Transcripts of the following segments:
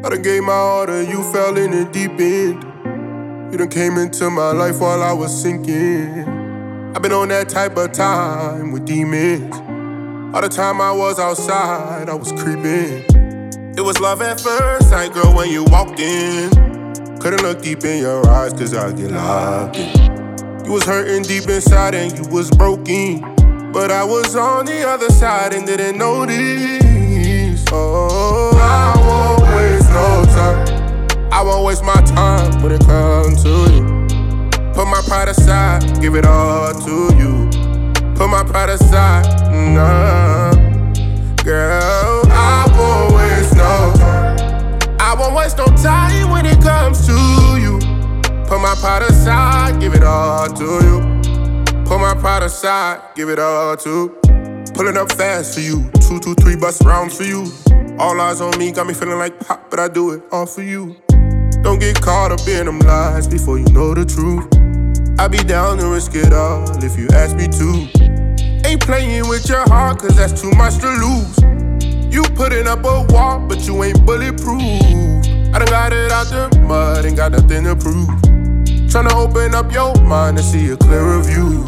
I done gave my all to you, fell in the deep end. You done came into my life while I was sinking. I've been on that type of time with demons. All the time I was outside, I was creeping. It was love at first sight, girl, when you walked in. Couldn't look deep in your eyes, cause I get locked in. You was hurting deep inside and you was broken. But I was on the other side and didn't notice. Oh, I won't waste no time. I won't waste my time when it comes to you. Put my pride aside, give it all to you. Put my pride aside, nah. Girl, I won't waste no time. I won't waste no time when it comes to you. Put my pride aside, give it all to you. Put my pride aside, give it all to. Pulling up fast for you, 2, 2, 3 bus rounds for you. All eyes on me, got me feeling like pop, but I do it all for you. Don't get caught up in them lies before you know the truth. I be down to risk it all if you ask me to. Ain't playing with your heart, cause that's too much to lose. You putting up a wall, but you ain't bulletproof. I done got it out the mud, ain't got nothing to prove. Tryna open up your mind to see a clearer view.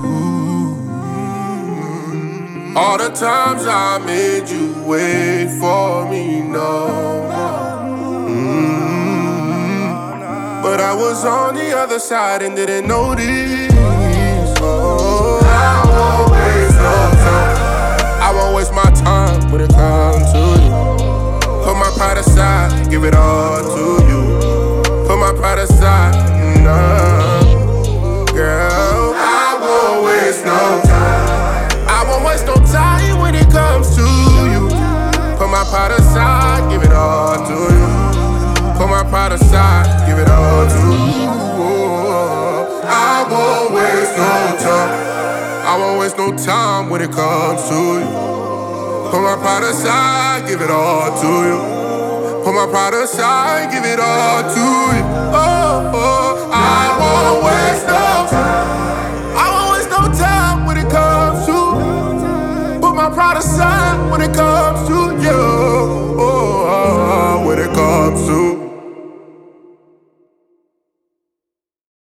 All the times I made you wait for me, no. But I was on the other side and didn't notice. Oh, I won't waste no time. I won't waste my time when it comes to you. Put my pride aside, give it all to you. Put my pride aside, nah. Girl, I won't waste no time. I won't waste no time when it comes to you. Put my pride aside, give it all to you. Put my pride aside, give it all to you. I won't waste no time. I won't waste no time when it comes to you. Put my pride aside, give it all to you. Put my pride aside, give it all to you. Oh, oh, I won't waste no time. I won't waste no time when it comes to. Put my pride aside.